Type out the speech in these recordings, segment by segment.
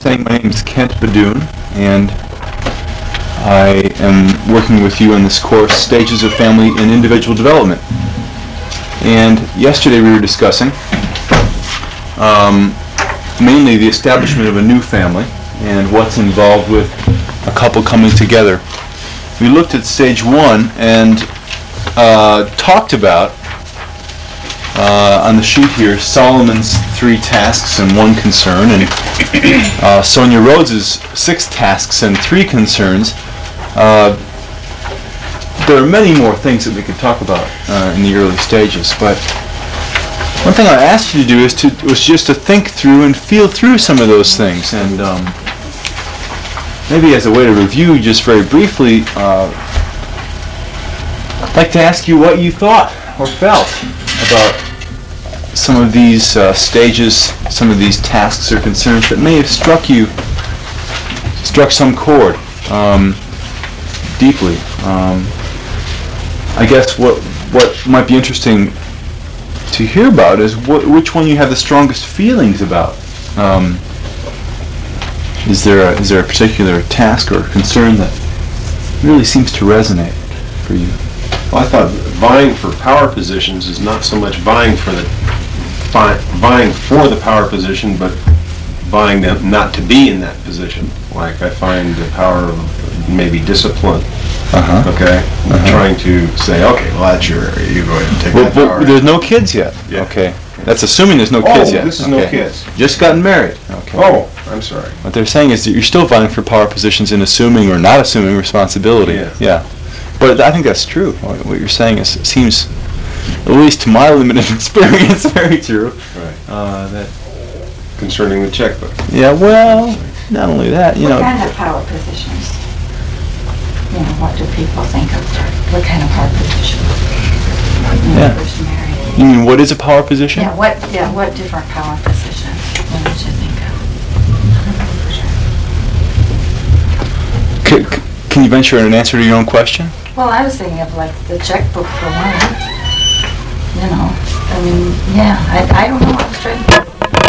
Saying my name is Kent Badoon, and I am working with you on this course, Stages of Family and Individual Development. And yesterday we were discussing mainly the establishment of a new family and what's involved with a couple coming together. We looked at stage one and talked about on the sheet here Solomon's 3 tasks and 1 concern, and Sonia Rhodes's 6 tasks and 3 concerns. There are many more things that we could talk about in the early stages, but one thing I asked you to do was just to think through and feel through some of those things, and maybe as a way to review just very briefly, I'd like to ask you what you thought or felt about some of these stages, some of these tasks or concerns that may have struck some chord deeply. I guess what might be interesting to hear about is which one you have the strongest feelings about. Is there a particular task or concern that really seems to resonate for you? Well, I thought vying for power positions is not so much vying for the power position, but vying not to be in that position. Like I find the power of maybe discipline. Okay, trying to say, okay, well that's your area. You go ahead and take that power. But there's no kids yet. Yeah. Okay, that's assuming there's no kids yet. Oh, this is no kids. Just gotten married. Okay. Oh, I'm sorry. What they're saying is that you're still vying for power positions in assuming or not assuming responsibility. Yeah. But I think that's true. What you're saying seems, at least to my limited experience, very true. Right. That concerning the checkbook. Yeah. Well, not only that, What kind of power positions? What do people think of? What kind of power position? When you first married. You mean what is a power position? Yeah. What different power positions? What did you think of? Can you venture an answer to your own question? Well, I was thinking of like the checkbook for one. I don't know. I was trying to.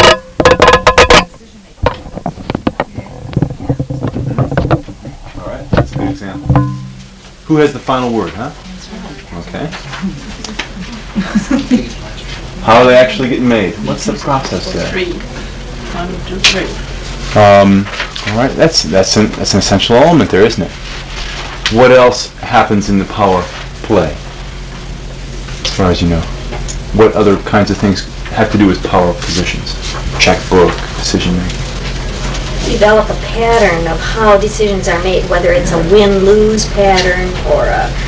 All right, that's a good example. Who has the final word, huh? Okay. How are they actually getting made? What's the process there? 3. 1, 2, 3. All right, that's an essential element there, isn't it? What else happens in the power play, as far as you know? What other kinds of things have to do with power positions? Checkbook, decision making. Develop a pattern of how decisions are made, whether it's a win-lose pattern or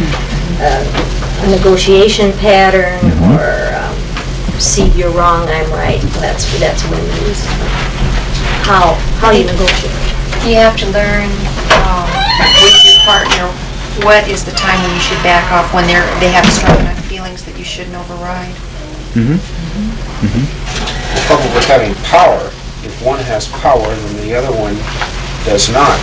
a negotiation pattern, or see, you're wrong, I'm right. That's win-lose. How you negotiate. You have to learn with your partner what is the time when you should back off, when they have strong enough feelings that you shouldn't override. The trouble with having power, if one has power then the other one does not,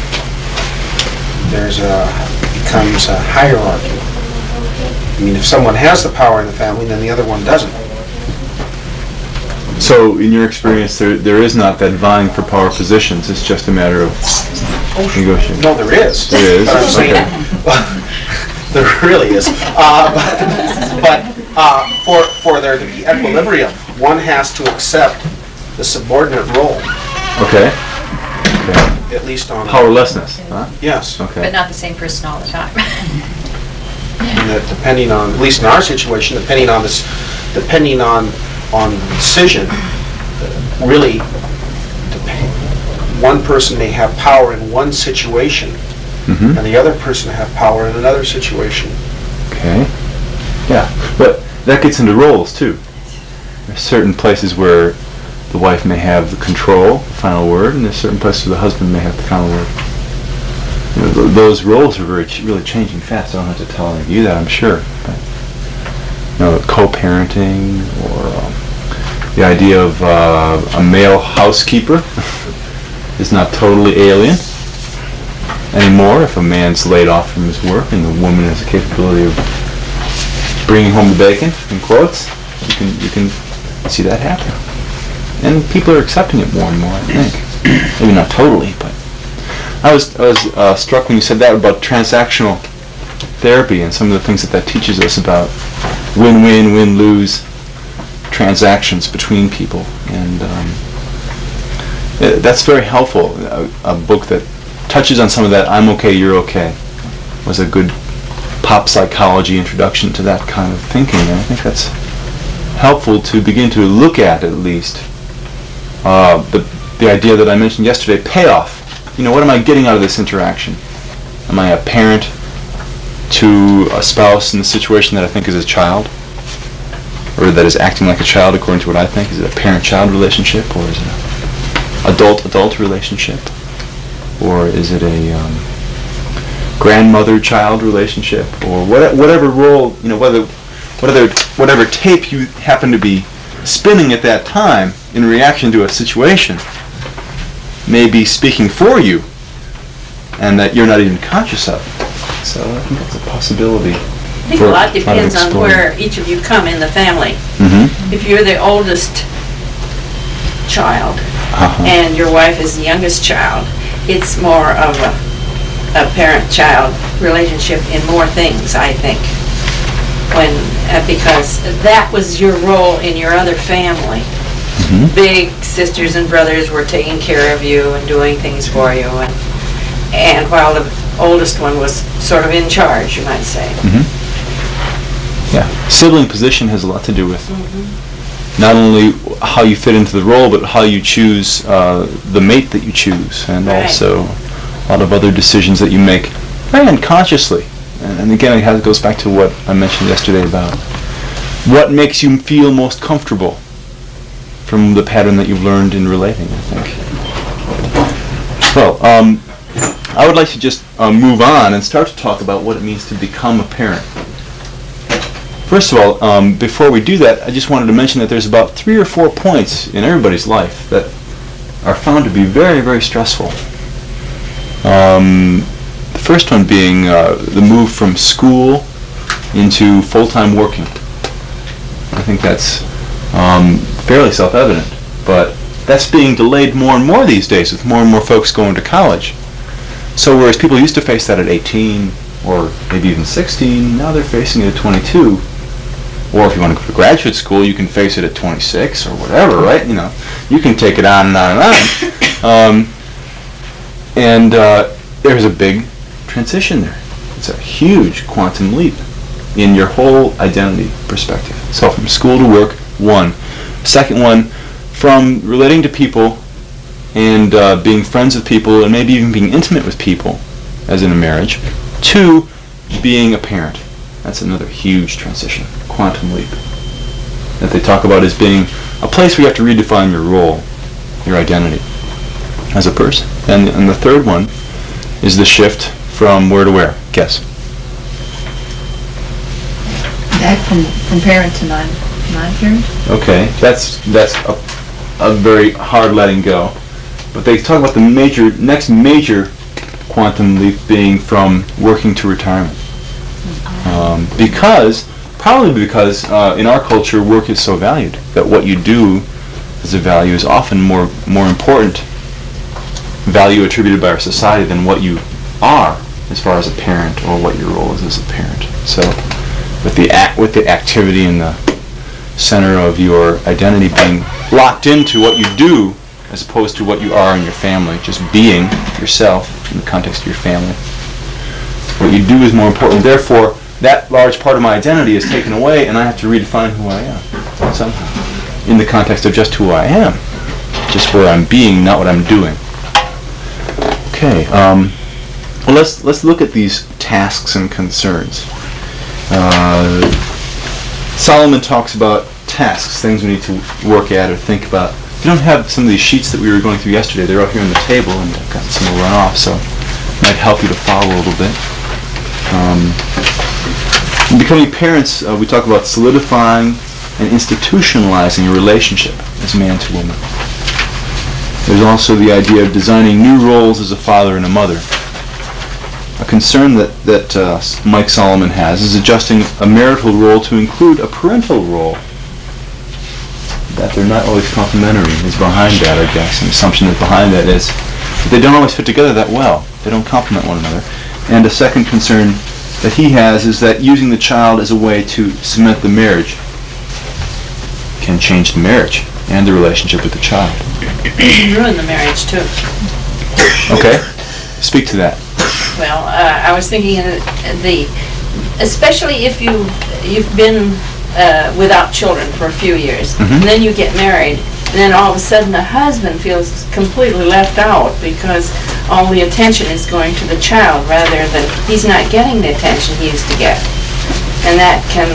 becomes a hierarchy. I mean, if someone has the power in the family, then the other one doesn't. So, in your experience, there is not that vying for power positions. It's just a matter of negotiating. No, there is. There is. But I'm saying, there really is. But for there to be equilibrium, one has to accept the subordinate role. Okay. At least on Powerlessness, huh? Yes. Okay. But not the same person all the time. And that depending on, at least in our situation, depending on the decision, really, one person may have power in one situation, and the other person have power in another situation. Okay. Yeah, but that gets into roles too. There's certain places where the wife may have the control, the final word, and there's certain places where the husband may have the final word. Those roles are really changing fast. I don't have to tell any of you that, I'm sure. But, co-parenting, or the idea of a male housekeeper is not totally alien anymore. If a man's laid off from his work and the woman has the capability of bringing home the bacon, in quotes, you can see that happen. And people are accepting it more and more, I think. Maybe not totally, but I was struck when you said that about transactional therapy and some of the things that teaches us about win-win, win-lose transactions between people, and that's very helpful. A book that touches on some of that, I'm okay, you're okay, was a good pop psychology introduction to that kind of thinking, and I think that's helpful to begin to look at least. The idea that I mentioned yesterday, payoff. What am I getting out of this interaction? Am I a parent to a spouse in the situation that I think is a child? Or that is acting like a child according to what I think? Is it a parent-child relationship? Or is it an adult-adult relationship? Or is it a grandmother-child relationship? Or whatever role, whatever tape you happen to be spinning at that time in reaction to a situation may be speaking for you and that you're not even conscious of. So I think that's a possibility. I think a lot depends on where each of you come in the family. Mm-hmm. If you're the oldest child and your wife is the youngest child, it's more of a parent-child relationship in more things, I think. Because that was your role in your other family. Mm-hmm. Big sisters and brothers were taking care of you and doing things for you, and while the oldest one was sort of in charge, you might say. Mm-hmm. Yeah, sibling position has a lot to do with not only how you fit into the role, but how you choose the mate that you choose, and also a lot of other decisions that you make very unconsciously. And again, it goes back to what I mentioned yesterday about what makes you feel most comfortable from the pattern that you've learned in relating, I think. Well, I would like to just move on and start to talk about what it means to become a parent. First of all, before we do that, I just wanted to mention that there's about 3 or 4 points in everybody's life that are found to be very, very stressful. The first one being the move from school into full-time working. I think that's fairly self-evident, but that's being delayed more and more these days with more and more folks going to college. So whereas people used to face that at 18 or maybe even 16, now they're facing it at 22. Or if you want to go to graduate school, you can face it at 26 or whatever, right? You can take it on and on and on. There's a big transition there. It's a huge quantum leap in your whole identity perspective. So from school to work, one. Second one, from relating to people and being friends with people and maybe even being intimate with people, as in a marriage, to being a parent. That's another huge transition, quantum leap, that they talk about as being a place where you have to redefine your role, your identity as a person. And the third one is the shift from where to where? Guess. Back from parent to non-parent? Okay, that's a very hard letting go. But they talk about the next major quantum leap being from working to retirement. Probably because in our culture work is so valued that what you do as a value is often more important value attributed by our society than what you are as far as a parent or what your role is as a parent. So with the activity in the center of your identity being locked into what you do as opposed to what you are in your family, just being yourself in the context of your family. What you do is more important. Therefore, that large part of my identity is taken away, and I have to redefine who I am somehow in the context of just who I am, just where I'm being, not what I'm doing. Okay. Well, let's look at these tasks and concerns. Solomon talks about tasks, things we need to work at or think about. If you don't have some of these sheets that we were going through yesterday, they're up here on the table, and I've got some will run off, so it might help you to follow a little bit. In becoming parents, we talk about solidifying and institutionalizing a relationship as man to woman. There's also the idea of designing new roles as a father and a mother. A concern that Mike Solomon has is adjusting a marital role to include a parental role. that they're not always complementary is behind that, I guess. An assumption that behind that is that they don't always fit together that well. They don't complement one another. And a second concern that he has is that using the child as a way to cement the marriage can change the marriage and the relationship with the child. Ruin the marriage too. Okay? Speak to that. Well, I was thinking especially if you've been without children for a few years, and then you get married, and then all of a sudden the husband feels completely left out because all the attention is going to the child rather than he's not getting the attention he used to get. And that can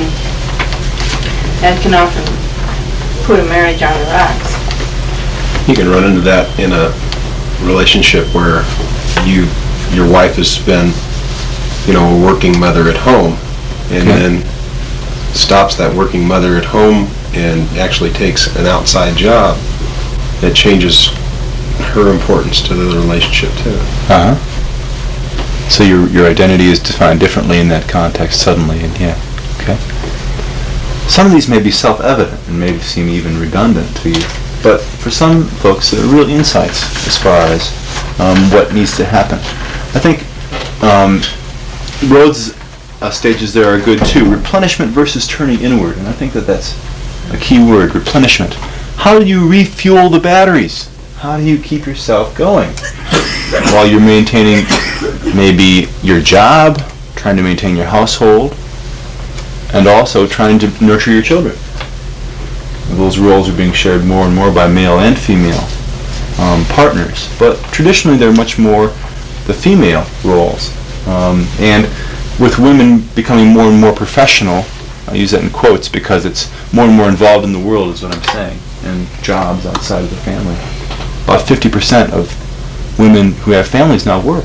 often put a marriage on the rocks. You can run into that in a relationship where your wife has been, a working mother at home, and then stops that working mother at home and actually takes an outside job. It changes her importance to the relationship too. So your identity is defined differently in that context suddenly, and okay. Some of these may be self-evident and may seem even redundant to you, but for some folks there are real insights as far as what needs to happen. I think Rhodes' stages there are good too. Replenishment versus turning inward, and I think that's a key word, replenishment. How do you refuel the batteries? How do you keep yourself going while you're maintaining maybe your job, trying to maintain your household, and also trying to nurture your children? Those roles are being shared more and more by male and female partners, but traditionally they're much more the female roles. And with women becoming more and more professional, I use that in quotes because it's more and more involved in the world is what I'm saying, and jobs outside of the family. About 50% of women who have families now work.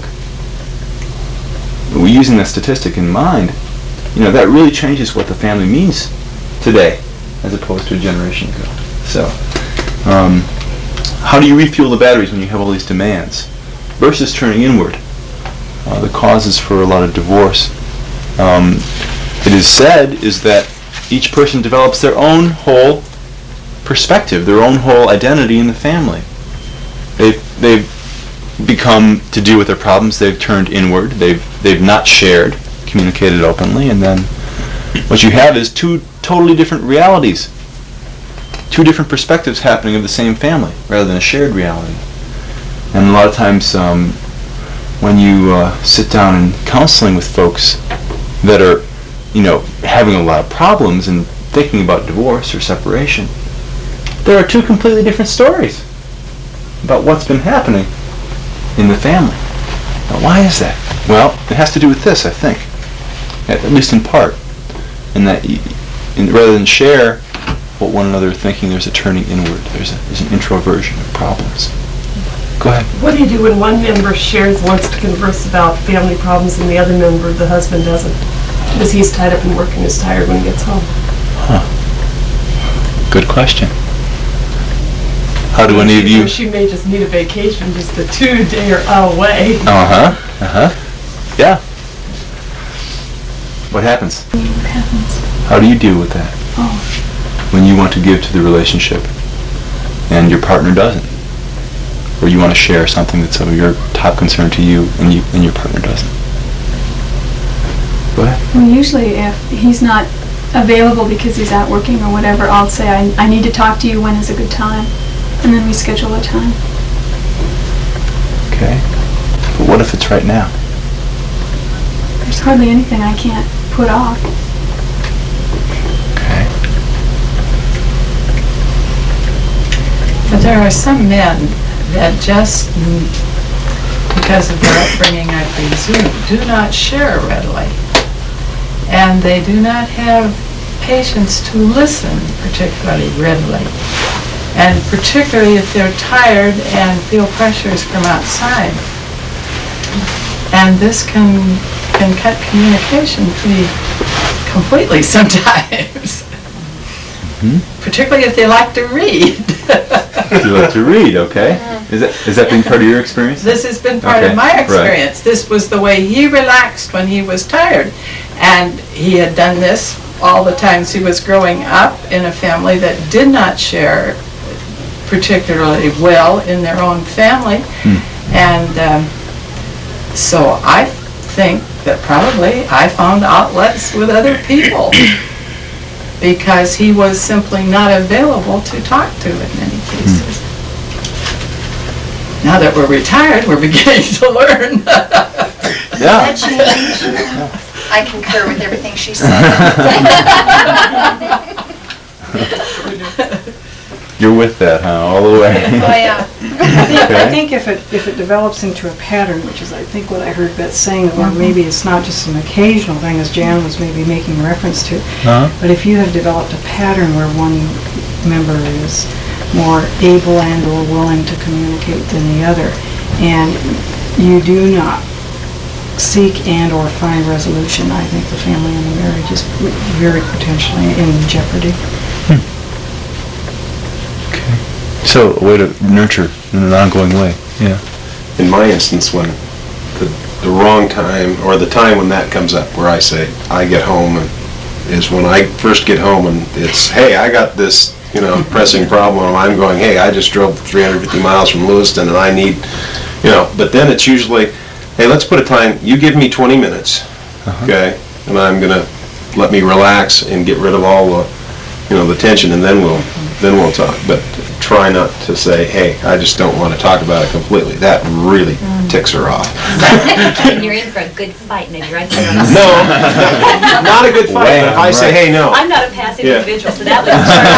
We're using that statistic in mind. That really changes what the family means today as opposed to a generation ago. So, how do you refuel the batteries when you have all these demands versus turning inward? The causes for a lot of divorce, it is said, is that each person develops their own whole perspective, their own whole identity in the family. They've become, to deal with their problems, they've turned inward, they've not shared, communicated openly, and then what you have is two totally different realities, two different perspectives happening of the same family, rather than a shared reality. And a lot of times, when you sit down in counseling with folks that are, having a lot of problems and thinking about divorce or separation, there are two completely different stories about what's been happening in the family. Now, why is that? Well, it has to do with this, I think, at least in part, in that rather than share what one another are thinking, there's a turning inward. There's an introversion of problems. Go ahead. What do you do when one member wants to converse about family problems and the other member, the husband, doesn't? Because he's tied up in work and is tired when he gets home. Good question. How do any of you... She may just need a vacation, just a 2-day or away. Yeah. What happens? How do you deal with that? When you want to give to the relationship and your partner doesn't? Or you want to share something that's of your top concern to you and your partner doesn't? Go ahead. Well, usually if he's not available because he's out working or whatever, I'll say, I need to talk to you, when is a good time? And then we schedule a time. Okay. But what if it's right now? There's hardly anything I can't put off. Okay. But there are some men that just, because of their upbringing, I presume, do not share readily. And they do not have patience to listen particularly readily. And particularly if they're tired and feel pressures from outside. And this can cut communication pretty completely sometimes. Particularly if they like to read. You like to read, okay. Is that been part of your experience? This has been part of my experience. Right. This was the way he relaxed when he was tired. And he had done this all the times he was growing up in a family that did not share particularly well in their own family. And so I think that probably I found outlets with other people because he was simply not available to talk to in many cases. Now that we're retired, we're beginning to learn. Yeah. I concur with everything she said. You're with that, huh, all the way? Oh, yeah. I think if it develops into a pattern, which is I think what I heard Beth saying, or maybe it's not just an occasional thing, as Jan was maybe making reference to, but if you have developed a pattern where one member is more able and or willing to communicate than the other, and you do not seek and or find resolution, I think the family and the marriage is very potentially in jeopardy. So, a way to nurture in an ongoing way, yeah. In my instance, when the wrong time, or the time when that comes up, where I say, I get home, and is when I first get home, and it's, hey, I got this, pressing problem, and I'm going, hey, I just drove 350 miles from Lewiston, and I need, but then it's usually, hey, let's put a time, you give me 20 minutes, okay, and I'm gonna let me relax and get rid of all the, the tension, and then we'll talk. But try not to say, hey, I just don't want to talk about it completely. That really ticks her off. And you're in for a good fight, maybe, right there on the No, not a good fight, but if I say, hey, no. I'm not a passive individual, so that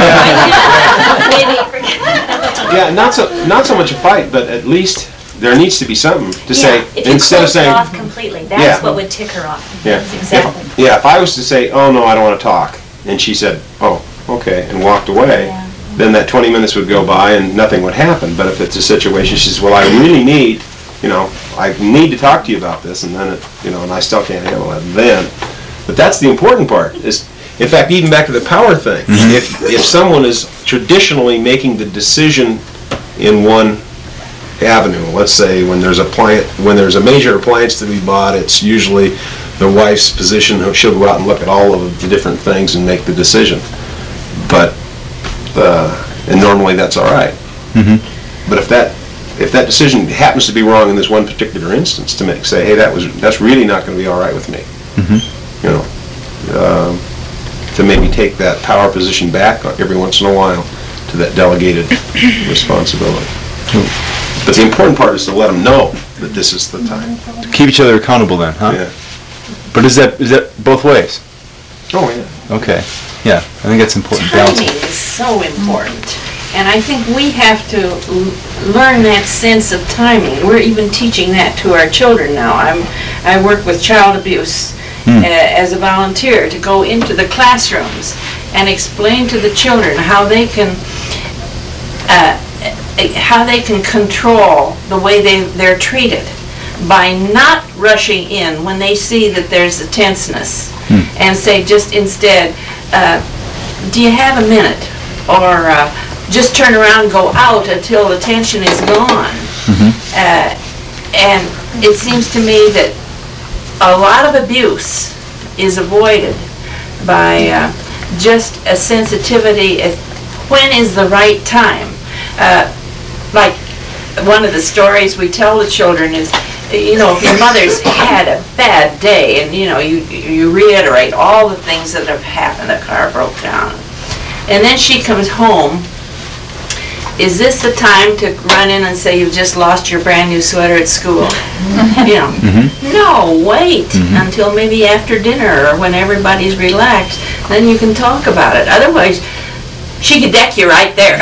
would Yeah, not so much a fight, but at least there needs to be something to say, if you instead of saying, off completely, that's what would tick her off. yeah, Exactly. if I was to say, oh, no, I don't want to talk, and she said, oh, okay, and walked away, then that 20 minutes would go by and nothing would happen. But if it's a situation, she says, well, I really need, I need to talk to you about this, and then, and I still can't handle it then. But that's the important part, is, in fact, even back to the power thing. If someone is traditionally making the decision in one avenue, let's say when there's a major appliance to be bought, it's usually the wife's position. She'll go out and look at all of the different things and make the decision. But and normally that's all right. But if that decision happens to be wrong in this one particular instance, to say, hey, that's really not going to be all right with me. To maybe take that power position back every once in a while to that delegated responsibility. But the important part is to let them know that this is the time. To keep each other accountable then, huh? Yeah. But is that both ways? Oh, yeah. Okay. Yeah, I think that's important. Timing is so important. And I think we have to learn that sense of timing. We're even teaching that to our children now. I work with child abuse as a volunteer to go into the classrooms and explain to the children how they can control the way they're treated by not rushing in when they see that there's a tenseness, and say just instead, do you have a minute? Or just turn around and go out until the tension is gone. And it seems to me that a lot of abuse is avoided by just a sensitivity of when is the right time. Like one of the stories we tell the children is, if your mother's had a bad day, and you reiterate all the things that have happened, the car broke down, and then she comes home, is this the time to run in and say you've just lost your brand new sweater at school? No, wait until maybe after dinner or when everybody's relaxed, then you can talk about it. Otherwise, she could deck you right there.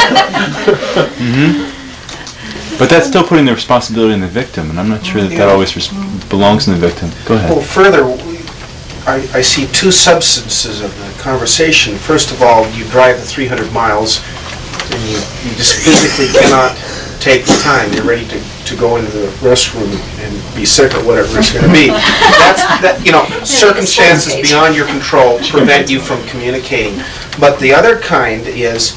But that's still putting the responsibility on the victim, and I'm not sure that always belongs in the victim. Go ahead. Well, further, I see two substances of the conversation. First of all, you drive the 300 miles, and you just physically cannot take the time. You're ready to go into the restroom and be sick or whatever it's going to be. Circumstances beyond your control prevent you from communicating. But the other kind is,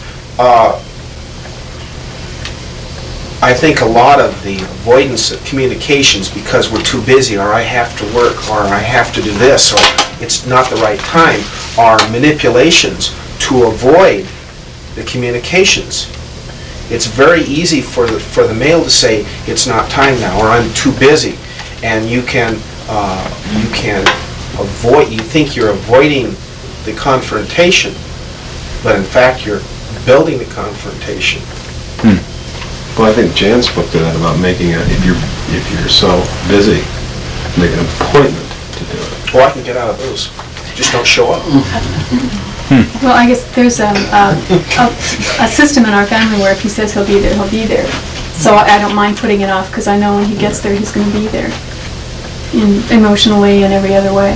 I think a lot of the avoidance of communications because we're too busy, or I have to work, or I have to do this, or it's not the right time, are manipulations to avoid the communications. It's very easy for the male to say, it's not time now, or I'm too busy. And you can avoid, you think you're avoiding the confrontation, but in fact you're building the confrontation. Well, I think Jan spoke to that about making if you're so busy, make an appointment to do it. Well, I can get out of those. Just don't show up. Well, I guess there's a system in our family where if he says he'll be there, he'll be there. So I don't mind putting it off because I know when he gets there, he's going to be there, emotionally and every other way.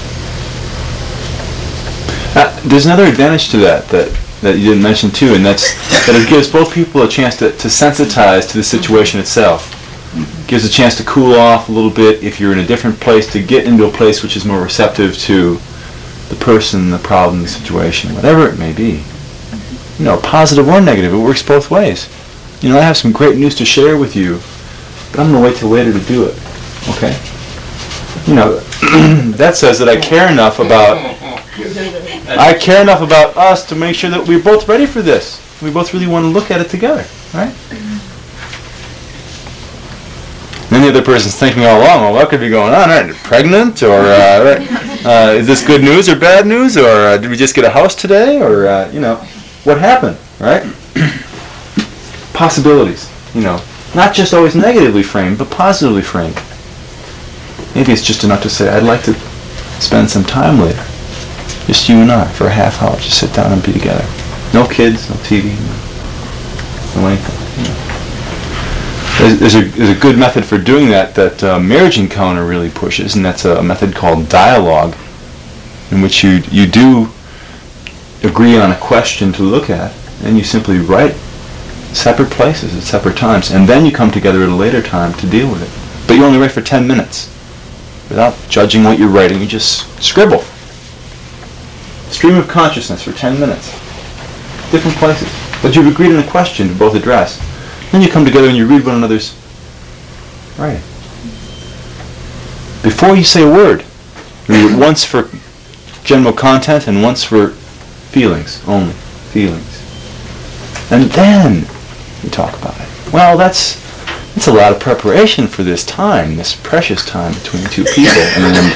There's another advantage to that you didn't mention too, and that's that it gives both people a chance to sensitize to the situation itself. Gives a chance to cool off a little bit if you're in a different place, to get into a place which is more receptive to the person, the problem, the situation, whatever it may be. You know, positive or negative, it works both ways. You know, I have some great news to share with you, but I'm going to wait till later to do it. Okay? You know, that says that I care enough about us to make sure that we're both ready for this. We both really want to look at it together, right? Then the other person's thinking all along, well, what could be going on? Right? Pregnant? Or is this good news or bad news? Or did we just get a house today? Or, you know, what happened, right? Possibilities, you know. Not just always negatively framed, but positively framed. Maybe it's just enough to say, I'd like to spend some time later. Just you and I for a half hour. Just sit down and be together. No kids, no TV, no anything. You know. There's a good method for doing that Marriage Encounter really pushes, and that's a method called dialogue, in which you do agree on a question to look at, and you simply write separate places at separate times, and then you come together at a later time to deal with it. But you only write for 10 minutes. Without judging what you're writing, you just scribble. Stream of consciousness for 10 minutes. Different places. But you've agreed on a question to both address. Then you come together and you read one another's writing. Before you say a word, read it once for general content and once for feelings, only feelings. And then you talk about it. Well, that's a lot of preparation for this time, this precious time between two people. And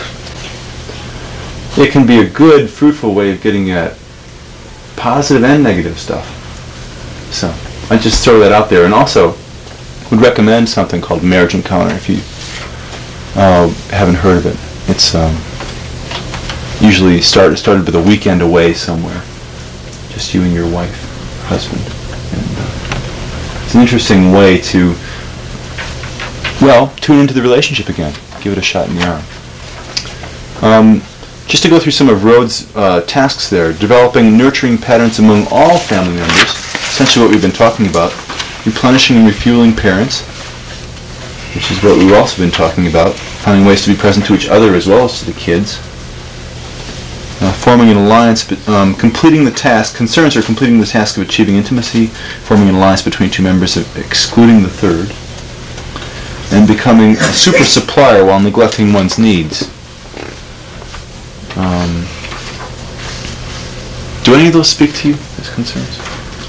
it can be a good, fruitful way of getting at positive and negative stuff. So I just throw that out there, and also would recommend something called Marriage Encounter if you haven't heard of it. It's usually started with a weekend away somewhere, just you and your wife, husband. And it's an interesting way to, well, tune into the relationship again. Give it a shot in the arm. Just to go through some of Rhodes' tasks there, developing nurturing patterns among all family members, essentially what we've been talking about, replenishing and refueling parents, which is what we've also been talking about, finding ways to be present to each other as well as to the kids, forming an alliance, completing the task, concerns are completing the task of achieving intimacy, forming an alliance between two members, excluding the third, and becoming a super supplier while neglecting one's needs. Do any of those speak to you as concerns?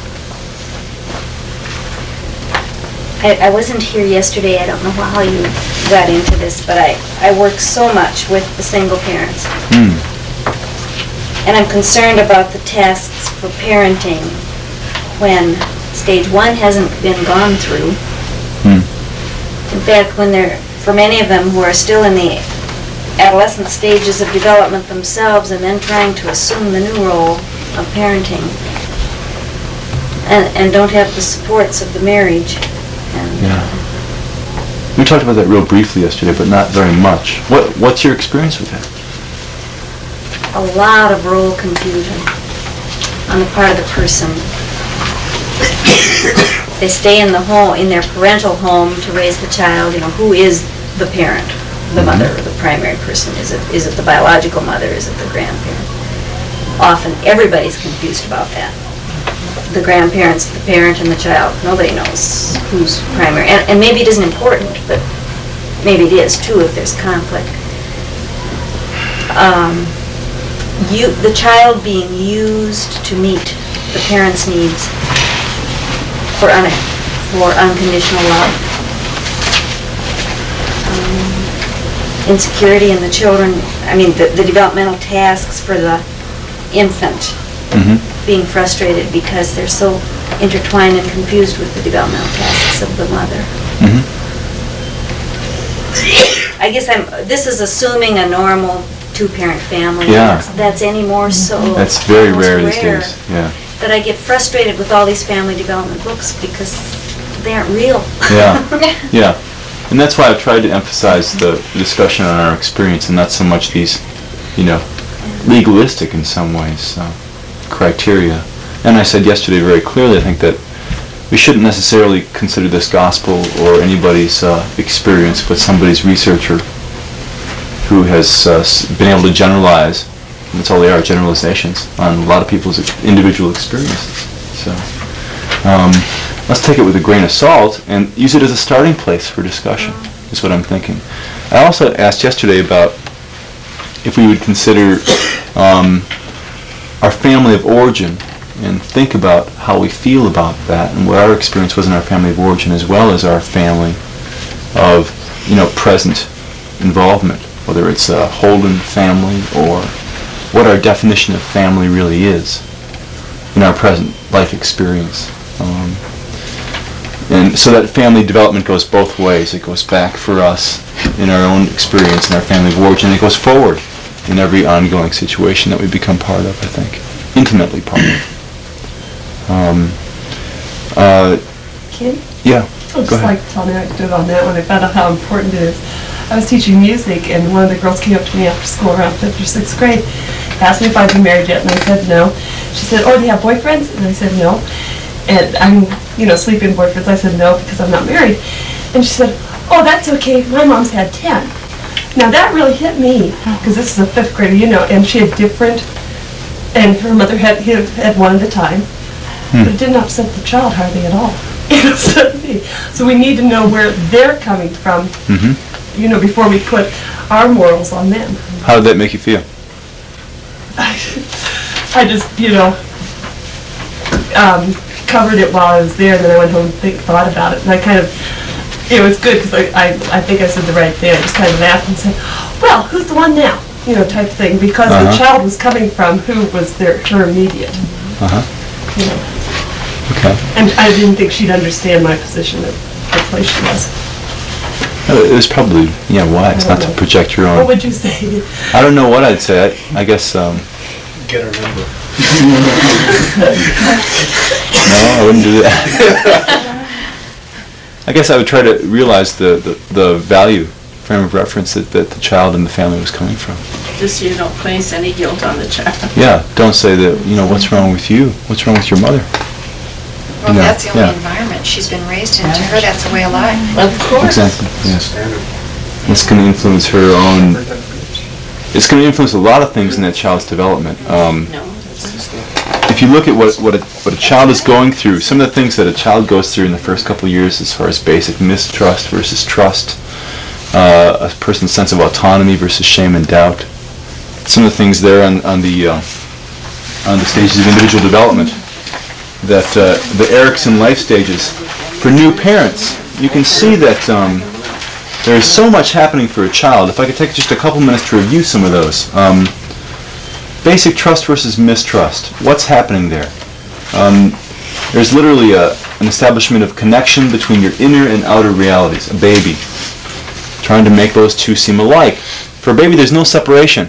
I wasn't here yesterday. I don't know how you got into this, but I work so much with the single parents. And I'm concerned about the tasks for parenting when stage 1 hasn't been gone through. In fact, for many of them who are still in the adolescent stages of development themselves and then trying to assume the new role of parenting and don't have the supports of the marriage. We talked about that real briefly yesterday, but not very much. What's your experience with that? A lot of role confusion on the part of the person. They stay in the home, in their parental home, to raise the child. You know, who is the parent, the mother, or the primary person? Is it the biological mother? Is it the grandparent? Often, everybody's confused about that. The grandparents, the parent, and the child. Nobody knows who's primary. And maybe it isn't important, but maybe it is too if there's conflict. the child being used to meet the parents' needs for unconditional love. Insecurity in the children, the developmental tasks for the infant being frustrated because they're so intertwined and confused with the developmental tasks of the mother. I guess this is assuming a normal two-parent family. Yeah. That's any more so. That's very almost rare these days. Yeah. That I get frustrated with all these family development books because they aren't real. Yeah. Yeah. And that's why I've tried to emphasize the discussion on our experience and not so much these, legalistic in some ways criteria. And I said yesterday very clearly, I think that we shouldn't necessarily consider this gospel or anybody's experience, but somebody's researcher who has been able to generalize, and that's all they are, generalizations, on a lot of people's individual experiences. So let's take it with a grain of salt and use it as a starting place for discussion, is what I'm thinking. I also asked yesterday about if we would consider our family of origin and think about how we feel about that and what our experience was in our family of origin as well as our family of, present involvement, whether it's a Holden family or what our definition of family really is in our present life experience. And so that family development goes both ways. It goes back for us in our own experience in our family of origin. It goes forward in every ongoing situation that we become part of, I think. Intimately part of. Kim? Yeah, I'd just like to tell an anecdote on that one. I found out how important it is. I was teaching music, and one of the girls came up to me after school around 5th or 6th grade, asked me if I'd been married yet, and I said no. She said, "Oh, do you have boyfriends?" And I said no. And I'm, sleeping boyfriends. I said no because I'm not married. And she said, "Oh, that's okay. My mom's had 10. Now that really hit me because this is a 5th grader, and she had different, and her mother had one at a time. But it didn't upset the child hardly at all. It upset me. So we need to know where they're coming from, before we put our morals on them. How did that make you feel? I just, covered it while I was there, and then I went home and thought about it. And I kind of, it was good because I think I said the right thing. I just kind of laughed and said, "Well, who's the one now?" Type thing, because the child was coming from who was her immediate. Okay. And I didn't think she'd understand my position at the place she was. It was probably, wise not to project your own. What would you say? I don't know what I'd say. I guess. Get her number. No, I wouldn't do that. I guess I would try to realize the value, frame of reference that the child and the family was coming from. Just so you don't place any guilt on the child. Yeah, don't say that, what's wrong with you? What's wrong with your mother? Well, that's the only environment she's been raised in. To her, that's the way of life. Of course. Exactly, yes. It's going to influence her own, it's going to influence a lot of things in that child's development. If you look at what a child is going through, some of the things that a child goes through in the first couple of years as far as basic mistrust versus trust, a person's sense of autonomy versus shame and doubt, some of the things there on the stages of individual development, that the Erikson life stages, for new parents, you can see that there is so much happening for a child. If I could take just a couple minutes to review some of those. Basic trust versus mistrust. What's happening there? There's literally an establishment of connection between your inner and outer realities. A baby. Trying to make those two seem alike. For a baby, there's no separation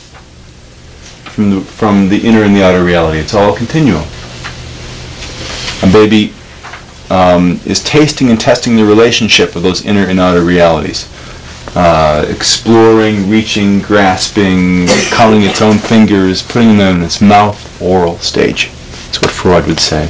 from the inner and the outer reality. It's all a continuum. A baby is tasting and testing the relationship of those inner and outer realities. Exploring, reaching, grasping, counting its own fingers, putting them in its mouth, oral stage. That's what Freud would say.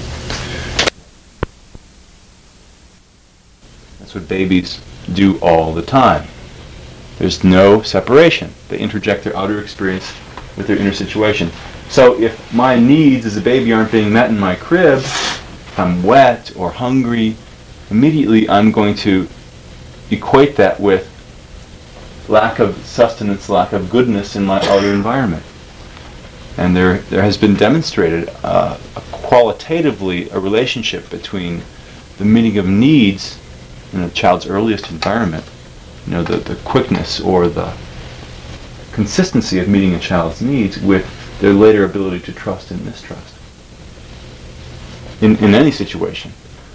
That's what babies do all the time. There's no separation. They interject their outer experience with their inner situation. So if my needs as a baby aren't being met in my crib, if I'm wet or hungry, immediately I'm going to equate that with lack of sustenance, lack of goodness in my outer environment. And there has been demonstrated qualitatively a relationship between the meeting of needs in a child's earliest environment, the quickness or the consistency of meeting a child's needs with their later ability to trust and mistrust in any situation.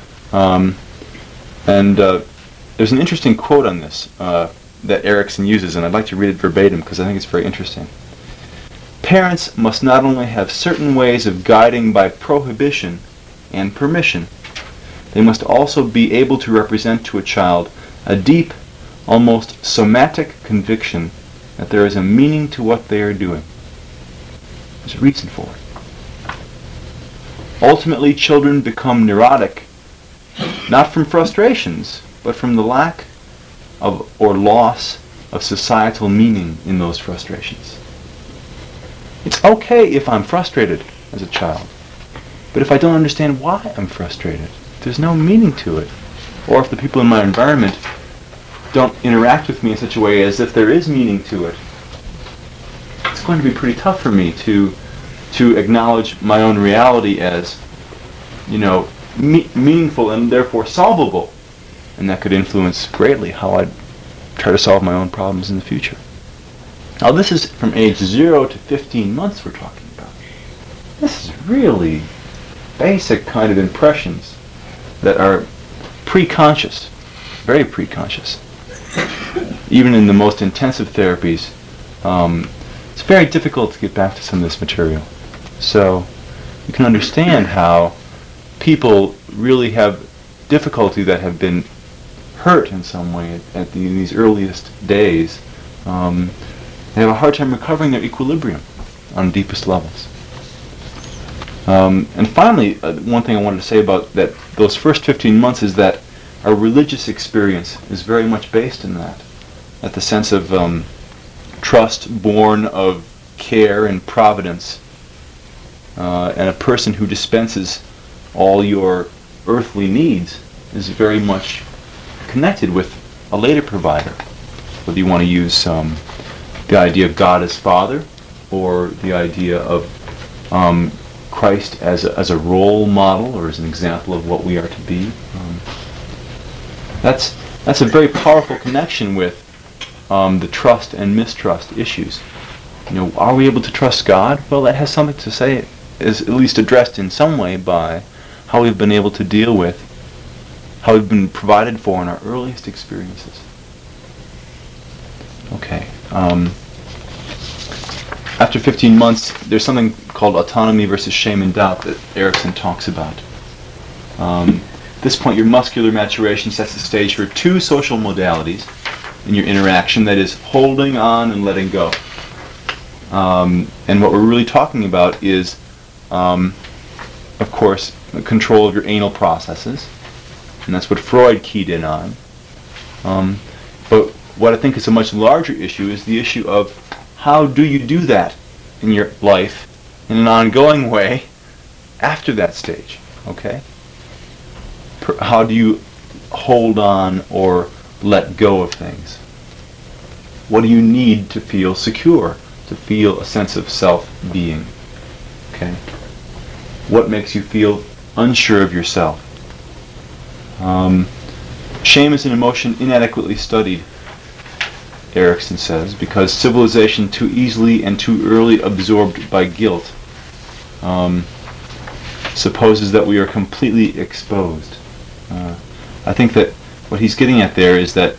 There's an interesting quote on this that Erickson uses, and I'd like to read it verbatim because I think it's very interesting. Parents must not only have certain ways of guiding by prohibition and permission, they must also be able to represent to a child a deep, almost somatic conviction that there is a meaning to what they are doing. There's a reason for it. Ultimately, children become neurotic, not from frustrations, but from the lack of or loss of societal meaning in those frustrations. It's okay if I'm frustrated as a child, but if I don't understand why I'm frustrated, there's no meaning to it, or if the people in my environment don't interact with me in such a way as if there is meaning to it, it's going to be pretty tough for me to acknowledge my own reality as, meaningful and therefore solvable, and that could influence greatly how I'd try to solve my own problems in the future. Now this is from age 0 to 15 months we're talking about. This is really basic kind of impressions that are pre-conscious, very pre-conscious. Even in the most intensive therapies, it's very difficult to get back to some of this material. So you can understand how people really have difficulty that have been hurt in some way in these earliest days. They have a hard time recovering their equilibrium on deepest levels. And finally, one thing I wanted to say about those first 15 months is that our religious experience is very much based in that the sense of trust born of care and providence, and a person who dispenses all your earthly needs is very much connected with a later provider. Whether you want to use the idea of God as Father, or the idea of Christ as a role model, or as an example of what we are to be. That's a very powerful connection with the trust and mistrust issues. Are we able to trust God? Well, that has something to say, is at least addressed in some way by how we've been able to deal with, how we've been provided for in our earliest experiences. Okay. After 15 months, there's something called autonomy versus shame and doubt that Erickson talks about. At this point, your muscular maturation sets the stage for two social modalities in your interaction, that is, holding on and letting go. And what we're really talking about is, of course, control of your anal processes, and that's what Freud keyed in on. But what I think is a much larger issue is the issue of how do you do that in your life in an ongoing way after that stage, okay? How do you hold on or let go of things? What do you need to feel secure, to feel a sense of self-being, okay? What makes you feel unsure of yourself? Shame is an emotion inadequately studied, Erickson says, because civilization too easily and too early absorbed by guilt supposes that we are completely exposed. I think that what he's getting at there is that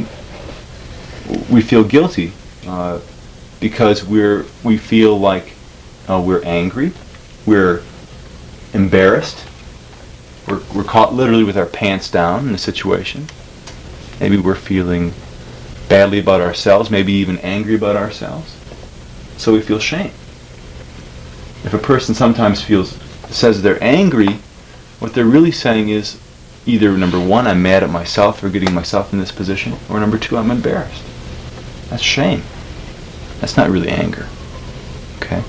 we feel guilty because we feel like we're angry, we're embarrassed, we're caught literally with our pants down in a situation. Maybe we're feeling badly about ourselves, maybe even angry about ourselves. So we feel shame. If a person sometimes says they're angry, what they're really saying is either, number one, I'm mad at myself for getting myself in this position, or number two, I'm embarrassed. That's shame. That's not really anger. Okay?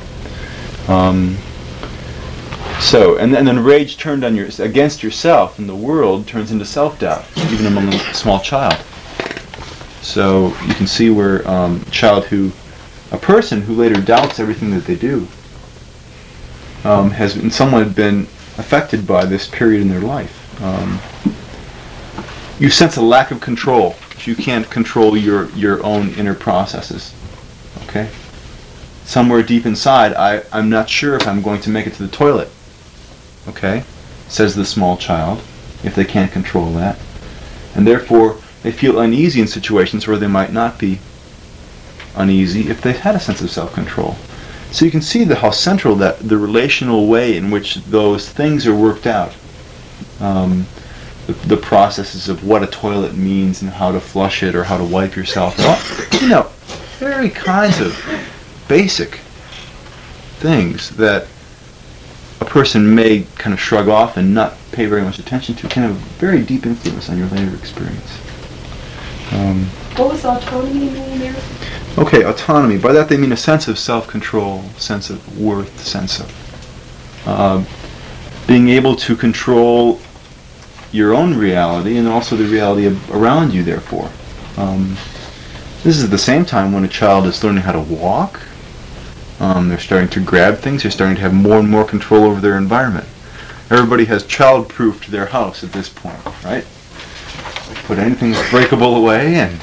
And then rage turned on against yourself in the world turns into self-doubt, even among a small child. So you can see where a person who later doubts everything that they do has in some way been affected by this period in their life. You sense a lack of control. You can't control your own inner processes. Okay? Somewhere deep inside, I'm not sure if I'm going to make it to the toilet. Okay? Says the small child, if they can't control that. And therefore, they feel uneasy in situations where they might not be uneasy if they had a sense of self-control. So you can see how central that the relational way in which those things are worked out. The processes of what a toilet means and how to flush it or how to wipe yourself. Very kinds of basic things that a person may kind of shrug off and not pay very much attention to can have a very deep influence on your later experience. What was autonomy mean there? Okay, autonomy. By that they mean a sense of self-control, sense of worth, sense of being able to control your own reality and also the reality around you, therefore. This is at the same time when a child is learning how to walk. They're starting to grab things. They're starting to have more and more control over their environment. Everybody has child-proofed their house at this point, right? Put anything breakable away and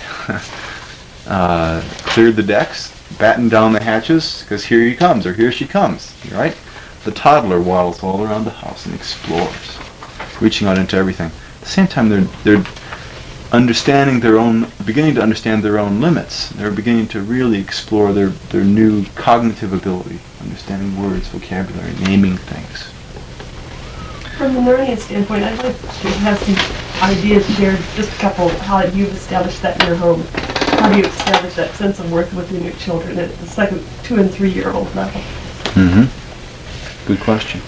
cleared the decks, battened down the hatches, because here he comes, or here she comes, right? The toddler waddles all around the house and explores, reaching out into everything. At the same time, they're beginning to understand their own limits. They're beginning to really explore their new cognitive ability, understanding words, vocabulary, naming things. From the learning standpoint, I'd like to have some ideas here, just a couple, how you've established that in your home. How do you establish that sense of worth within your children at the second, 2- and 3-year-old level? Mm-hmm. Good question.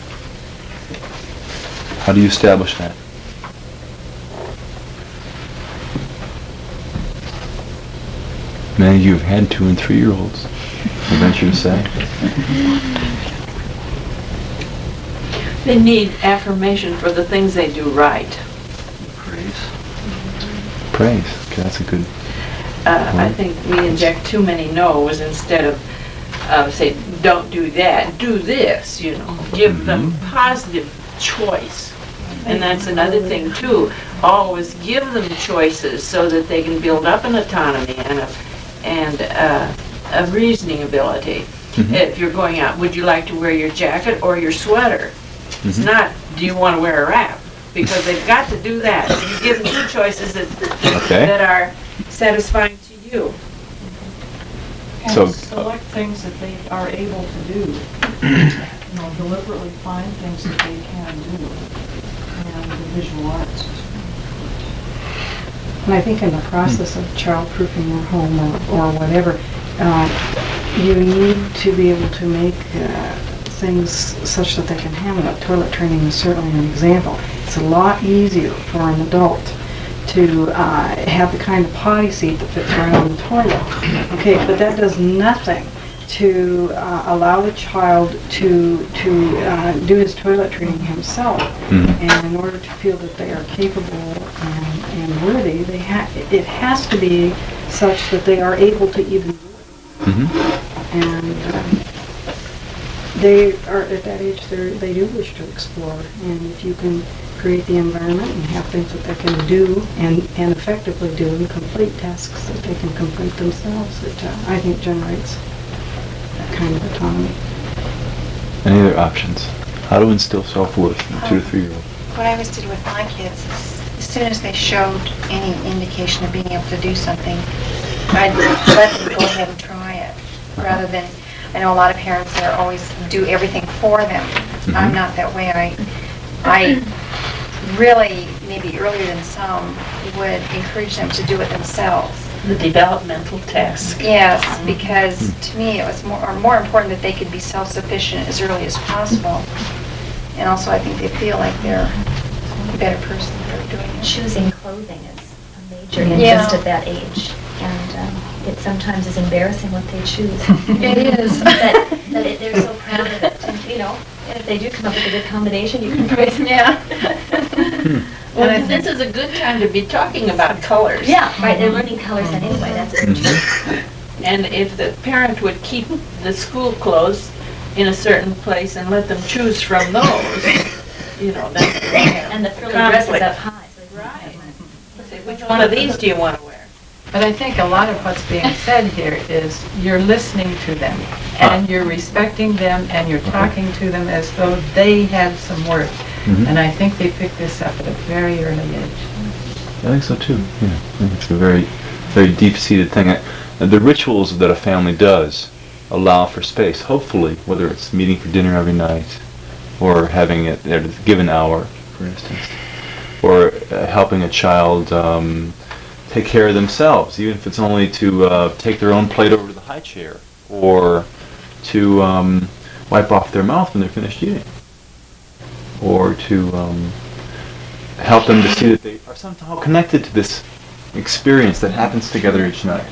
How do you establish that? Many of you have had 2- and 3-year-olds, I venture to say. They need affirmation for the things they do right. Praise. Okay, that's a good... I think we inject too many no's instead of say, don't do that, do this, Give them positive choice. And that's another thing too. Always give them choices so that they can build up an autonomy and a reasoning ability. If you're going out, would you like to wear your jacket or your sweater? It's not, do you want to wear a wrap? Because they've got to do that. You give them two choices that are satisfying to you. And select things that they are able to do. Deliberately find things that they can do. And the visual arts. And I think in the process of child-proofing your home or whatever, you need to be able to make things such that they can handle it. Toilet training is certainly an example. It's a lot easier for an adult to have the kind of potty seat that fits right on the toilet. Okay, but that does nothing to allow the child to do his toilet training himself. And in order to feel that they are capable and worthy, it has to be such that they are able to even do it. And they are at that age, they do wish to explore. And if you can create the environment and have things that they can do and effectively do and complete tasks that they can complete themselves, it I think generates that kind of autonomy. Any other options? How to instill self-worth in a 2- to 3-year-old? What I always did with my kids is, as soon as they showed any indication of being able to do something, I'd let them go ahead and try it, rather than, I know a lot of parents that are always do everything for them. I'm not that way. I really, maybe earlier than some, would encourage them to do it themselves. The developmental task. Yes, because to me it was more important that they could be self-sufficient as early as possible. And also I think they feel like they're a better person for doing it. Choosing clothing is a major interest at that age. And it sometimes is embarrassing what they choose. It is. They're so proud of it. And, and if they do come up with a good combination, you can praise them. Well, this is a good time to be talking about colors. Yeah, right. They're learning colors anyway. That's very true. And if the parent would keep the school clothes in a certain place and let them choose from those, you know, that's where we have And the frilly dresses conflict. up high. So Right. Say, which one of these do you want to wear? But I think a lot of what's being said here is you're listening to them, and you're respecting them, and you're talking to them as though they had some worth. And I think they pick this up at a very early age. I think so too. Yeah, I think it's a very, very deep-seated thing. The rituals that a family does allow for space. Hopefully, whether it's meeting for dinner every night, or having it at a given hour, for instance, or helping a child take care of themselves, even if it's only to take their own plate over to the high chair, or to wipe off their mouth when they're finished eating, or to help them to see that they are somehow connected to this experience that happens together each night.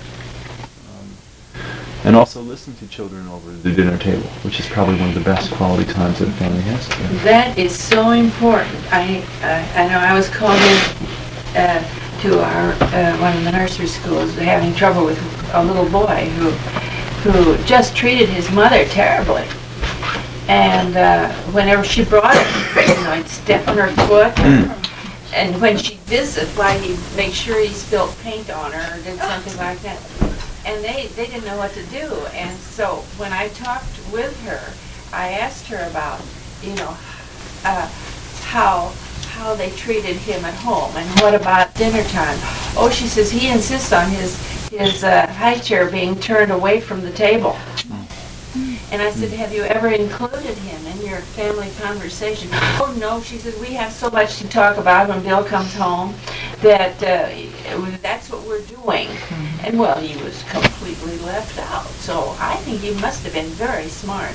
And also listen to children over the dinner table, which is probably one of the best quality times that a family has together. That is so important. I know I was called in to our one of the nursery schools having trouble with a little boy who just treated his mother terribly. And whenever she brought him, you know, he'd step on her foot. And when she'd visit, why, he'd make sure he spilled paint on her or did something like that. And they didn't know what to do. And so when I talked with her, I asked her about, you know, how they treated him at home, and what about dinner time? Oh, she says he insists on his high chair being turned away from the table. And I said, have you ever included him in your family conversation? Oh, no, she said, we have so much to talk about when Bill comes home that that's what we're doing. And well, he was completely left out. So I think he must have been very smart.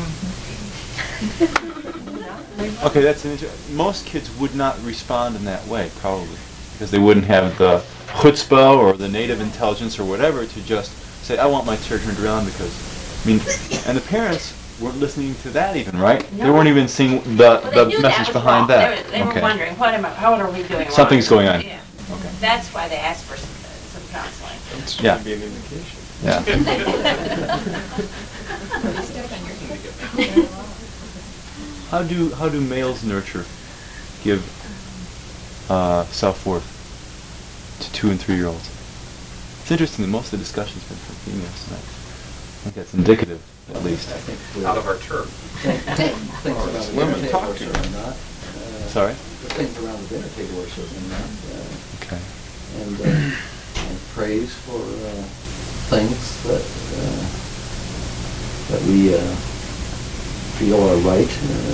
Okay, that's an most kids would not respond in that way, probably, because they wouldn't have the chutzpah or the native intelligence or whatever to just say, I want my chair turned around because, I mean, and the parents weren't listening to that even, right? No. They weren't even seeing the Well, they knew that message was behind wrong. that. They were wondering, how are we doing wrong? Something's going on. Yeah. That's why they asked for some counseling. It's Yeah. should be an indication. Yeah. How do males nurture, give self-worth to 2- and 3-year-olds? It's interesting that most of the discussion's been from females tonight. I think that's indicative, at least. Out of our turf. Women talk to are not. Sorry? The things around the dinner table are certainly not. Okay. And praise for things that we feel are right.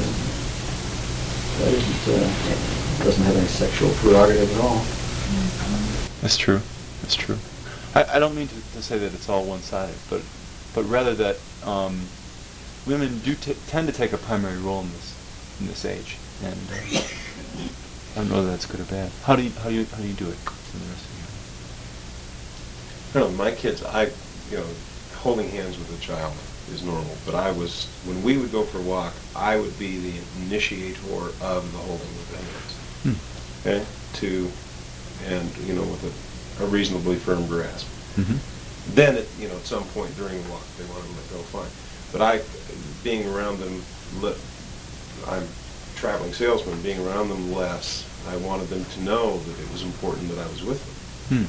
That doesn't have any sexual prerogative at all. That's true. That's true. I don't mean to say that it's all one-sided, but rather that women do tend to take a primary role in this age, and I don't know that that's good or bad. How do you do it? In the rest of I don't know, my kids, holding hands with a child is normal, but when we would go for a walk, I would be the initiator of the holding with hands. Okay? With a reasonably firm grasp. Then, at some point during the walk, they want to let go, fine. But being around them, I'm a traveling salesman, being around them less, I wanted them to know that it was important that I was with them.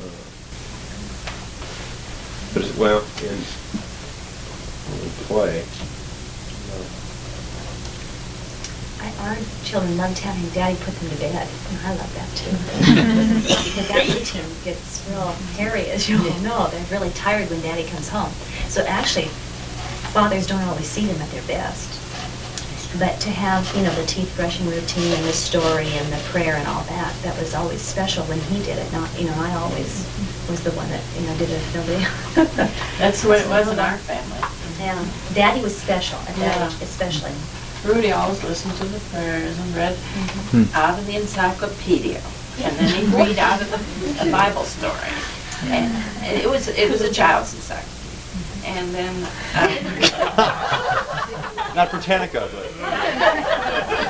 But in play. Our children loved having Daddy put them to bed. And I love that too. Because that routine gets real hairy, as you all know. They're really tired when Daddy comes home. So actually, fathers don't always see them at their best. But to have, the teeth brushing routine and the story and the prayer and all that, that was always special when he did it. Not, I always was the one that, did it. Nobody. That's the way it was in our family. Yeah. Daddy was special at that age, especially. Rudy always listened to the prayers and read out of the encyclopedia, and then he'd read out of the Bible story. And it was a child's encyclopedia. And then not Britannica, but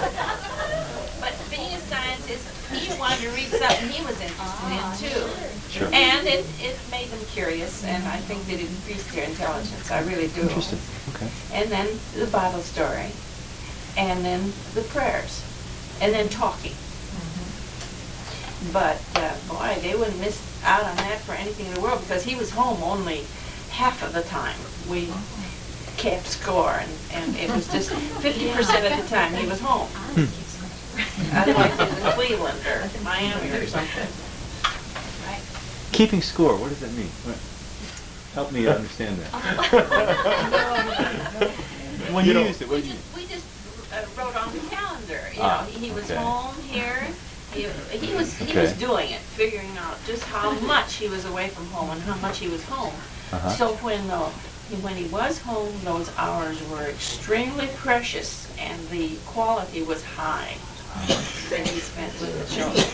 being a scientist, he wanted to read something he was interested in too. Sure. And it made them curious, and I think that it increased their intelligence. I really do. Interesting. Okay. And then the Bible story, and then the prayers, and then talking. But boy, they wouldn't miss out on that for anything in the world, because he was home only half of the time. We kept score, and it was just 50% of the time he was home. Otherwise, it was Cleveland or Miami or something. Keeping score, what does that mean? Help me understand that. When you used it, what did you mean? We just wrote on the calendar. You know, he was home here. He was doing it, figuring out just how much he was away from home and how much he was home. So when he was home, those hours were extremely precious, and the quality was high that he spent with the children.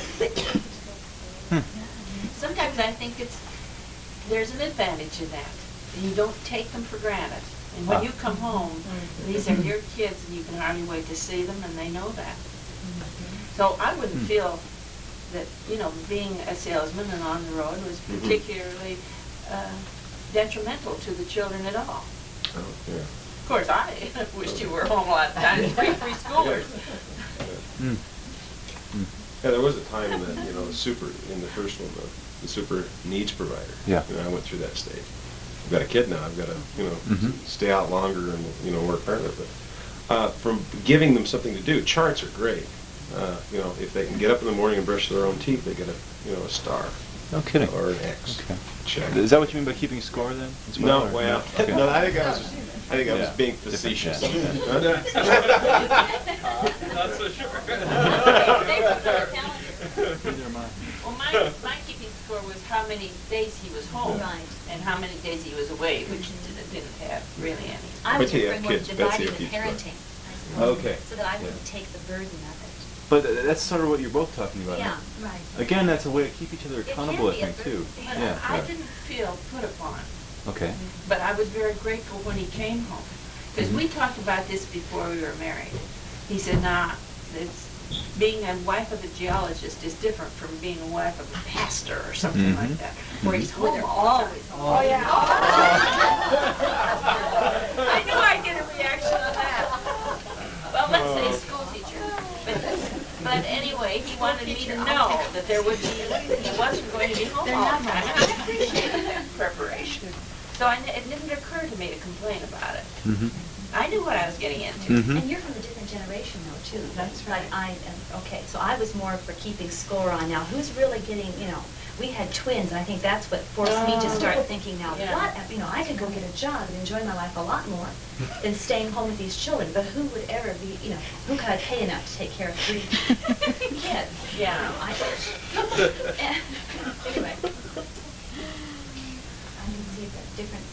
Sometimes I think there's an advantage in that. You don't take them for granted. And when you come home, these are your kids, and you can hardly wait to see them, and they know that. So I wouldn't feel that, being a salesman and on the road was particularly detrimental to the children at all. Oh, yeah. Of course, I wished you were home a lot of times, preschoolers. Yeah, there was a time that, in the first one, the super needs provider. Yeah. I went through that stage. I've got a kid now. I've got to, stay out longer and, work harder. But from giving them something to do, charts are great. If they can get up in the morning and brush their own teeth, they get a star. No kidding. Or an X. Okay. Check. Is that what you mean by keeping score then? As well, No, or- well, Okay. no, I think I was being facetious. Yeah. Not so sure. Neither am I. Well, my keeping score was how many days he was home and how many days he was away, which didn't have really any. I was Betsy have referring more to kids. Betsy dividing have the kids, parenting. Okay. So that I wouldn't take the burden of it. But that's sort of what you're both talking about. Yeah, right. Again, that's a way to keep each other accountable, I be a think, too. But Yeah. I didn't feel put upon. Okay. But I was very grateful when he came home. Because we talked about this before we were married. He said, being a wife of a geologist is different from being a wife of a pastor or something like that, where he's home all the time. Oh, yeah. I knew I'd get a reaction on that. Well, let's say school teacher. But anyway, he wanted me to know that he wasn't going to be home all the time. And I appreciated that preparation. So it didn't occur to me to complain about it. I knew what I was getting into. And you're from a different generation though, too. That's right. Like I am, okay, so I was more for keeping score on now, who's really getting, we had twins, and I think that's what forced me to start thinking now, I could go get a job and enjoy my life a lot more than staying home with these children, but who would ever be, who could I pay enough to take care of 3 kids? Yeah. Anyway. I can see the difference.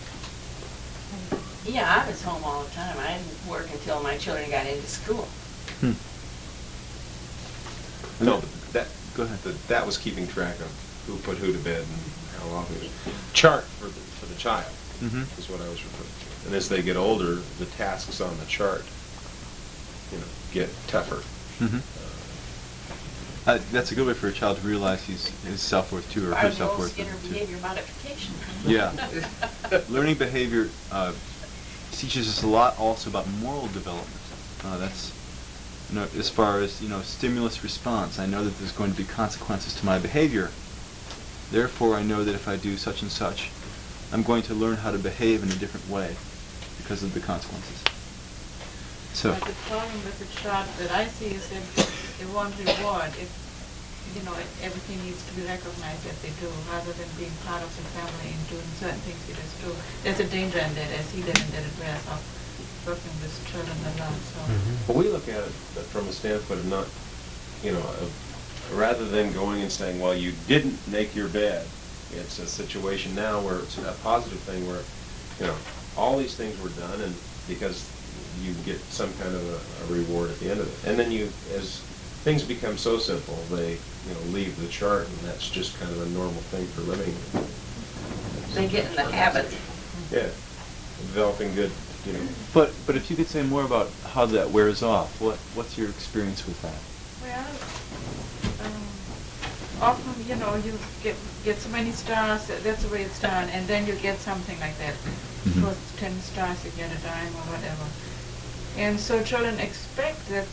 Yeah, I was home all the time. I didn't work until my children got into school. No, but Go ahead. that was keeping track of who put who to bed and how often. Chart for the child is what I was referring to. And as they get older, the tasks on the chart, get tougher. That's a good way for a child to realize his self-worth, too, or her self-worth. Skinner behavior modification. Yeah. Learning behavior teaches us a lot also about moral development. That's, as far as, stimulus response. I know that there's going to be consequences to my behavior. Therefore, I know that if I do such and such, I'm going to learn how to behave in a different way because of the consequences. So. But the problem with the child that I see is that they want reward if, everything needs to be recognized that they do, rather than being part of the family and doing certain things they just do. There's a danger in that, I see that in that address of working with children a lot, so. Well, we look at it from a standpoint of not, rather than going and saying, well, you didn't make your bed. It's a situation now where it's a positive thing where, all these things were done, and because you get some kind of a reward at the end of it. And then as things become so simple, they, leave the chart, and that's just kind of a normal thing for living. They get in the habit. Yeah, developing good, But if you could say more about how that wears off, what's your experience with that? Well, often, you know, you get so many stars, that's the way it's done, and then you get something like that. For 10 stars you get a dime or whatever. And so children expect that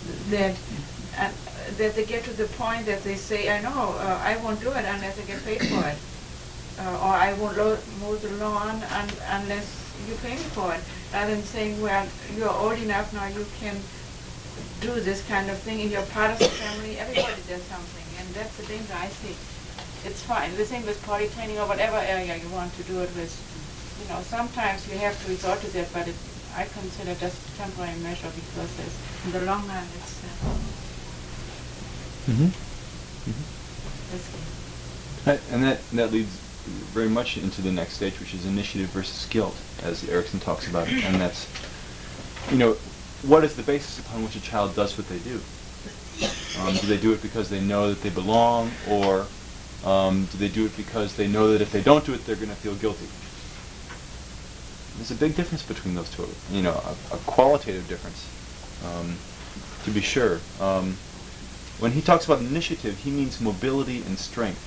they get to the point that they say, I know, I won't do it unless I get paid for it. Or I won't mow the lawn unless you pay me for it. Rather than saying, well, you're old enough now, you can do this kind of thing, and you're part of the family, everybody does something, and that's the danger I see. It's fine, the thing with potty training or whatever area you want to do it with, you know, sometimes you have to resort to that, but I consider just a temporary measure because in the long run it's risky. And that leads very much into the next stage, which is initiative versus guilt, as Erickson talks about it. And that's, you know, what is the basis upon which a child does what they do? Do they do it because they know that they belong, or do they do it because they know that if they don't do it, they're going to feel guilty? There's a big difference between those two, you know, a qualitative difference, to be sure. When he talks about initiative, he means mobility and strength.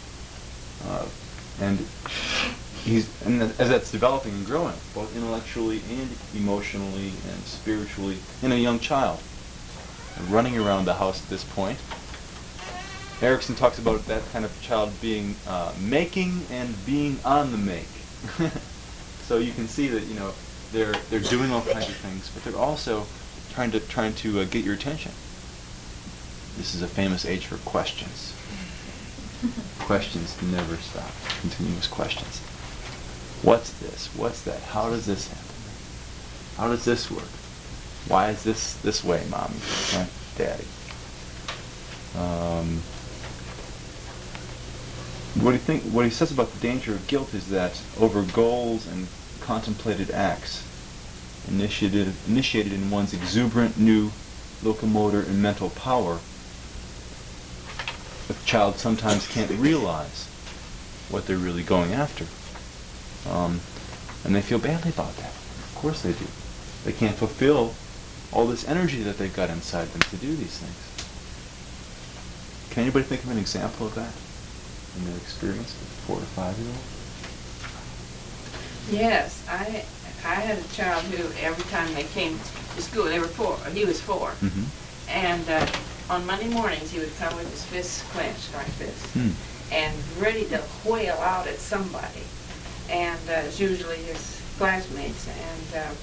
And as that's developing and growing, both intellectually and emotionally and spiritually, in a young child, running around the house at this point. Erickson talks about that kind of child being making and being on the make. So you can see that, you know, they're doing all kinds of things, but they're also trying to get your attention. This is a famous age for questions. Questions never stop. Continuous questions. What's this? What's that? How does this happen? How does this work? Why is this way, Mommy? Daddy? What he says about the danger of guilt is that over goals and contemplated acts, initiated in one's exuberant new locomotor and mental power, a child sometimes can't realize what they're really going after. And they feel badly about that. Of course they do. They can't fulfill all this energy that they've got inside them to do these things. Can anybody think of an example of that in their experience with a 4 or 5-year-old? Yes, I had a child who every time they came to school, he was 4, and on Monday mornings he would come with his fists clenched like this, and ready to whale out at somebody, and it's usually his classmates, and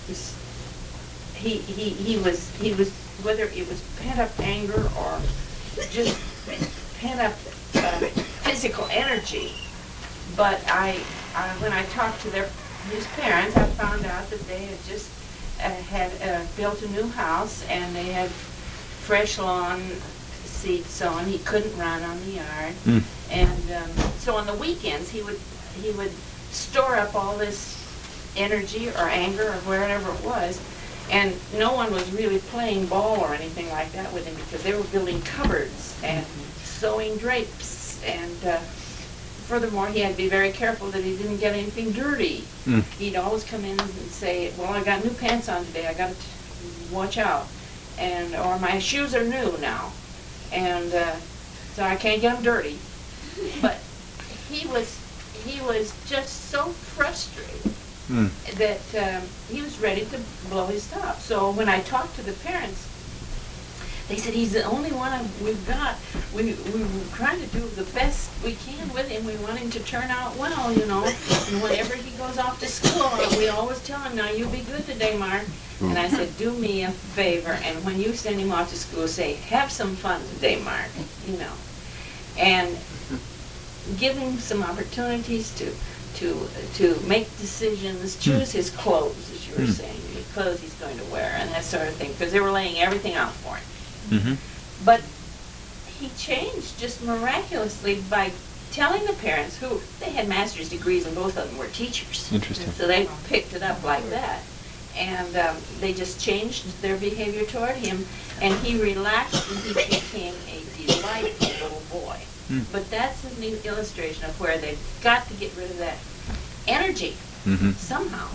he was whether it was pent up anger or just pent up physical energy. But when I talked to his parents, I found out that they had just had built a new house, and they had fresh lawn seats on. He couldn't run on the yard, and so on the weekends he would store up all this energy or anger or wherever it was, and no one was really playing ball or anything like that with him because they were building cupboards and sewing drapes, and furthermore he had to be very careful that he didn't get anything dirty. He'd always come in and say, well, I got new pants on today, I got to watch out, or my shoes are new now, and so I can't get them dirty. But he was just so frustrated that he was ready to blow his top. So when I talked to the parents, they said, he's the only one we've got. We're trying to do the best we can with him. We want him to turn out well, you know. And whenever he goes off to school, we always tell him, now you be good today, Mark. And I said, do me a favor, and when you send him off to school, say, have some fun today, Mark, you know. And give him some opportunities to make decisions, choose his clothes, as you were saying, the clothes he's going to wear, and that sort of thing, because they were laying everything out for him. But he changed just miraculously by telling the parents, who they had master's degrees and both of them were teachers. Interesting. So they picked it up like that. And they just changed their behavior toward him, and he relaxed and he became a delightful little boy. But that's a neat illustration of where they've got to get rid of that energy somehow.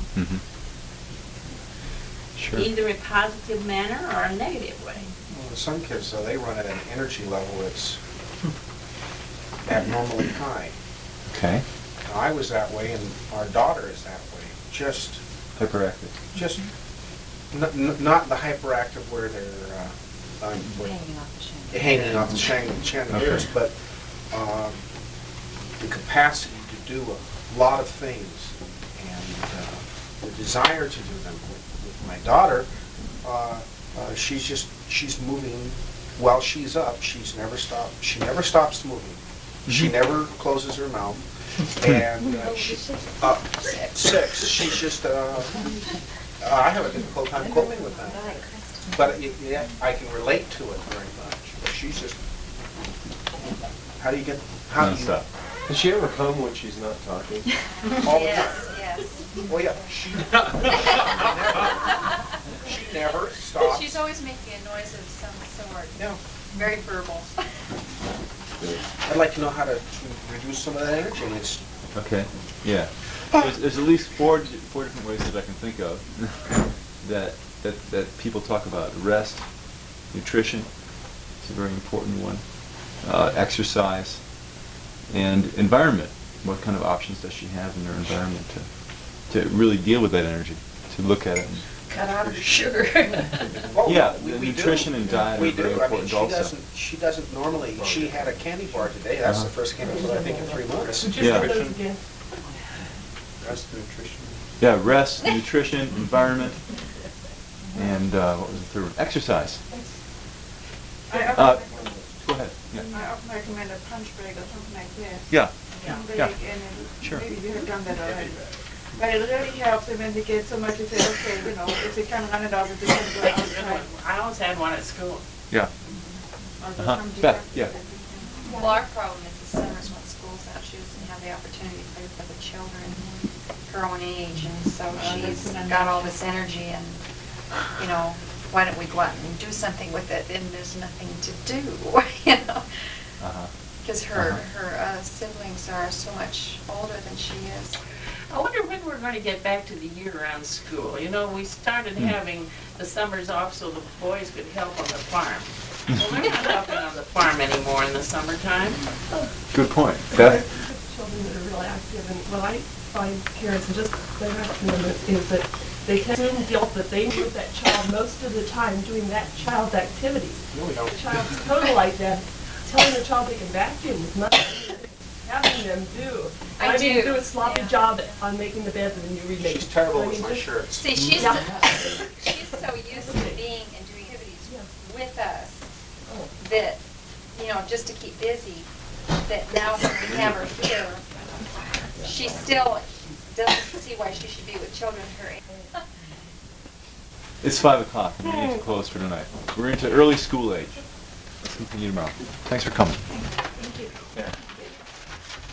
Sure. Either a positive manner or a negative way. Well, some kids, though, they run at an energy level that's abnormally high. Okay. Now, I was that way, and our daughter is that way. Just Hyperactive. not the hyperactive where they're hanging off the chandeliers, Okay. but the capacity to do a lot of things and the desire to do them. With my daughter, she's moving while she's up. She never stops moving. She never closes her mouth. And she's 6. She's just, I have a difficult time coping with that. But yeah, I can relate to it very much. She's just, how do you... Non-stop. Does she ever hum when she's not talking? All the time. Yes. Oh, yeah. She never stops. She's always making a noise of some sort. Yeah. Very verbal. I'd like to know how to reduce some of that energy. And it's Okay, yeah. There's at least four different ways that I can think of that people talk about. Rest, nutrition, it's a very important one, exercise, and environment. What kind of options does she have in her environment to really deal with that energy, to look at it? Cut out of the sugar. Yeah, we the do. nutrition and diet We are very do. I mean, important also. she doesn't normally, she had a candy bar today. That's the first candy bar, I think, in 3 months. Would you Yeah. say those again? Rest, nutrition. Yeah, rest, nutrition, environment, and what was the third one? Exercise. Go ahead. Yeah. I often recommend a punch break or something like that. Yeah. Some break, Yeah. and Sure. maybe you have done that already. But it really helps them when they get so much to say, okay, you know, if they kind of run it off, if they can go outside. I always had one at school. Yeah. Or do Uh-huh. some Beth, direct- yeah. Well, our problem is the summers when school's out, she doesn't have the opportunity to play with other children her own age, and so she's got all this energy and, you know, why don't we go out and do something with it, and there's nothing to do, you know? Because her siblings are so much older than she is. I wonder when we're going to get back to the year-round school. You know, we started having the summers off so the boys could help on the farm. Well, they're not helping on the farm anymore in the summertime. Good point. There's Beth? children that are really active, and what I find parents, and just going back to them, is that they can assume guilt that they were with that child most of the time doing that child's activities. No, we don't. The child's total like that. Telling the child they can vacuum is not having them do. I do. Do a sloppy job on making the beds and then you remake. She's terrible I with mean, my just- shirts. See, she's Yeah. so used to being and doing activities with us that, you know, just to keep busy, that now when we have her here, she still doesn't see why she should be with children her age. It's 5 o'clock. We need to close for tonight. We're into early school age. Let's continue tomorrow. Thanks for coming. Thank you. Yeah.